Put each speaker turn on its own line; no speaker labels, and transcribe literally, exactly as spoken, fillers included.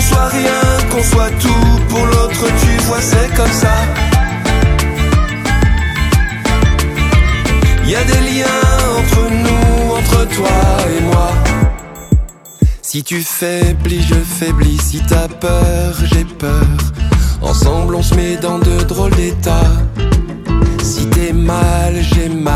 soit rien, qu'on soit tout pour l'autre, tu vois, c'est comme ça. Y a des liens entre nous, entre toi et moi. Si tu faiblis, je faiblis, si t'as peur, j'ai peur. Ensemble on se met dans de drôles d'états. Si t'es mal, j'ai mal.